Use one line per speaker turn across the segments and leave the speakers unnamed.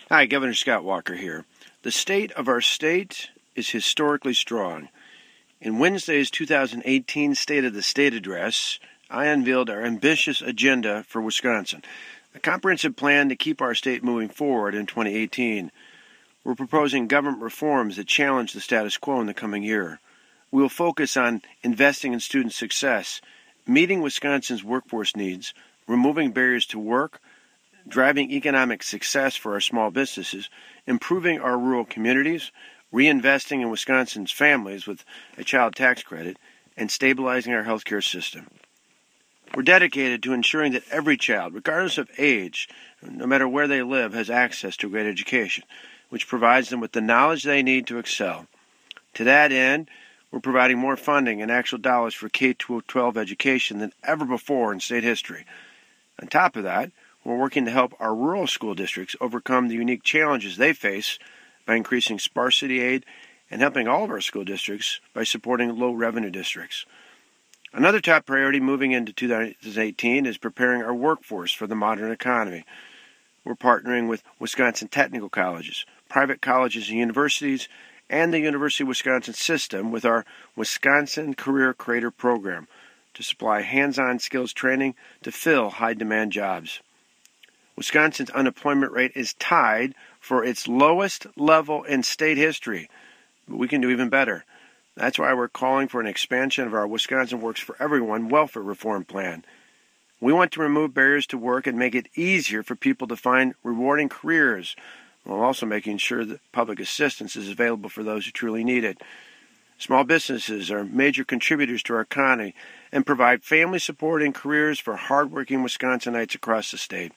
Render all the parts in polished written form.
Hi, Governor Scott Walker here. The state of our state is historically strong. In Wednesday's 2018 State of the State address, I unveiled our ambitious agenda for Wisconsin, a comprehensive plan to keep our state moving forward in 2018. We're proposing government reforms that challenge the status quo in the coming year. We will focus on investing in student success, meeting Wisconsin's workforce needs, removing barriers to work, driving economic success for our small businesses, improving our rural communities, reinvesting in Wisconsin's families with a child tax credit, and stabilizing our healthcare system. We're dedicated to ensuring that every child, regardless of age, no matter where they live, has access to a great education, which provides them with the knowledge they need to excel. To that end, we're providing more funding and actual dollars for K-12 education than ever before in state history. On top of that, we're working to help our rural school districts overcome the unique challenges they face by increasing sparsity aid and helping all of our school districts by supporting low-revenue districts. Another top priority moving into 2018 is preparing our workforce for the modern economy. We're partnering with Wisconsin technical colleges, private colleges and universities, and the University of Wisconsin system with our Wisconsin Career Creator program to supply hands-on skills training to fill high-demand jobs. Wisconsin's unemployment rate is tied for its lowest level in state history, but we can do even better. That's why we're calling for an expansion of our Wisconsin Works for Everyone welfare reform plan. We want to remove barriers to work and make it easier for people to find rewarding careers, while also making sure that public assistance is available for those who truly need it. Small businesses are major contributors to our economy and provide family support and careers for hardworking Wisconsinites across the state.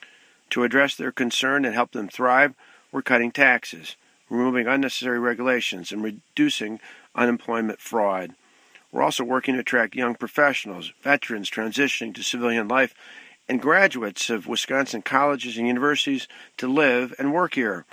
To address their concern and help them thrive, we're cutting taxes, removing unnecessary regulations, and reducing unemployment fraud. We're also working to attract young professionals, veterans transitioning to civilian life, and graduates of Wisconsin colleges and universities to live and work here.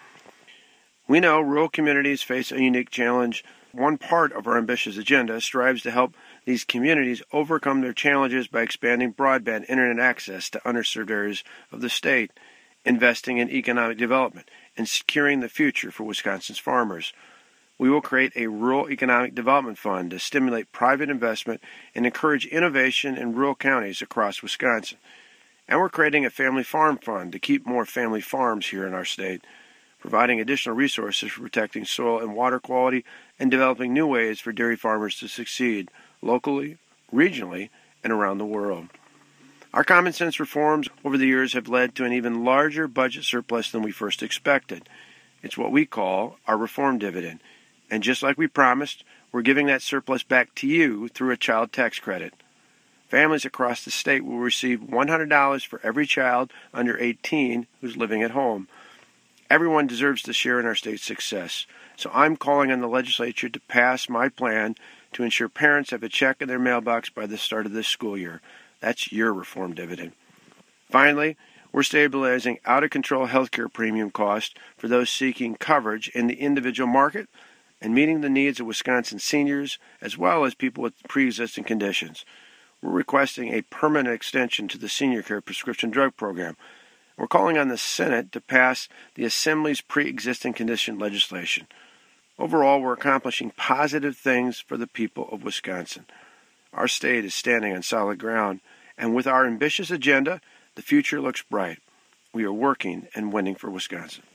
We know rural communities face a unique challenge. One part of our ambitious agenda strives to help these communities overcome their challenges by expanding broadband internet access to underserved areas of the state, investing in economic development, and securing the future for Wisconsin's farmers. We will create a Rural Economic Development Fund to stimulate private investment and encourage innovation in rural counties across Wisconsin. And we're creating a Family Farm Fund to keep more family farms here in our state, providing additional resources for protecting soil and water quality and developing new ways for dairy farmers to succeed locally, regionally, and around the world. Our common sense reforms over the years have led to an even larger budget surplus than we first expected. It's what we call our reform dividend. And just like we promised, we're giving that surplus back to you through a child tax credit. Families across the state will receive $100 for every child under 18 who's living at home. Everyone deserves to share in our state's success. So I'm calling on the legislature to pass my plan to ensure parents have a check in their mailbox by the start of this school year. That's your reform dividend. Finally, we're stabilizing out-of-control healthcare premium costs for those seeking coverage in the individual market and meeting the needs of Wisconsin seniors as well as people with pre-existing conditions. We're requesting a permanent extension to the Senior Care Prescription Drug Program. We're calling on the Senate to pass the Assembly's pre-existing condition legislation. Overall, we're accomplishing positive things for the people of Wisconsin. Our state is standing on solid ground, and with our ambitious agenda, the future looks bright. We are working and winning for Wisconsin.